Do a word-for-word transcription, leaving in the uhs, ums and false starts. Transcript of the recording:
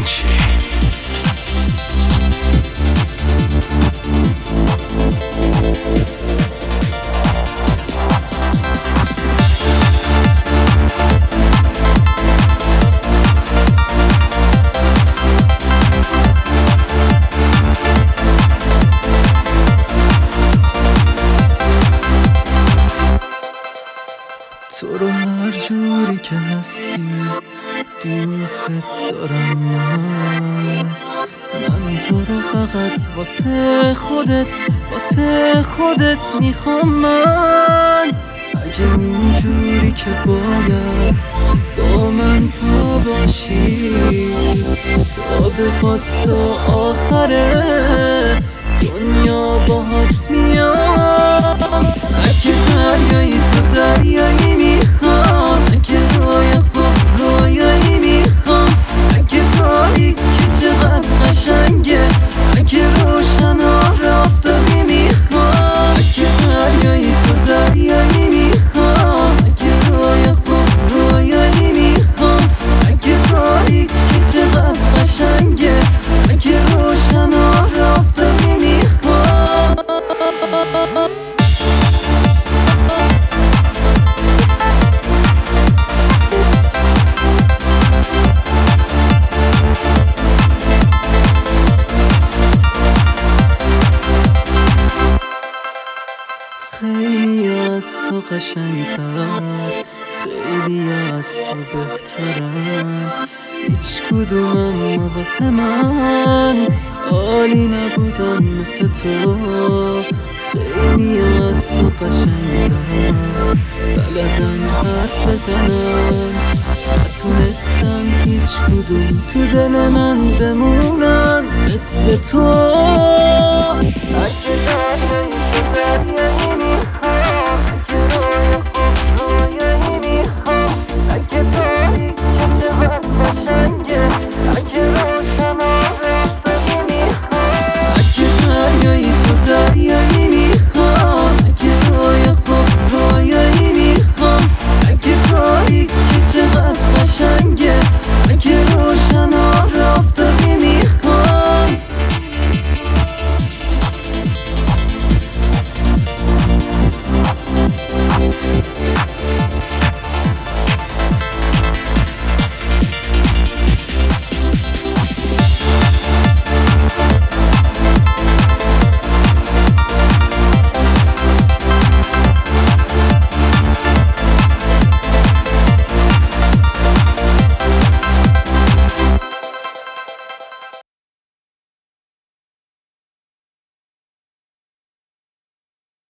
چی؟ تو رو هر جوری که هستی دوست دارم من من تو رو فقط واسه خودت واسه خودت میخوام من اگه اینجوری که باید با من پا باشی با به پا تا آخره دنیا باهات میام اگه دریایی تو دریایی میخوام اگه روی خوب رویایی میخوام اگه تاریک که چقدر قشنگه اگه روشن آفتابی میخوام اگه دریایی تو دریایی میخوام اگه روی خوب رویایی میخوام اگه تاریک که چقدر قشنگه اگه روشن آفتابی میخوام خیلی از تو قشنگتر خیلی از تو بهترن هیچ کدومم واسه من عالی نبودن مثل تو خیلی از تو قشنگتر بلدن حرف بزنن نتونستم هیچ کدوم تو دل من بمونن مثل تو